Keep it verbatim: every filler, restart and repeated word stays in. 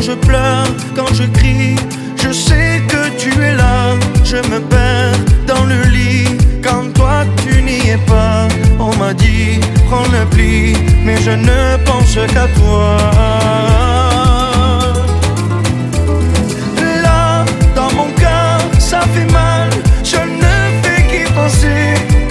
quand je pleure, quand je crie, je sais que tu es là. Je me perds dans le lit quand toi tu n'y es pas. On m'a dit prends le pli, mais je ne pense qu'à toi.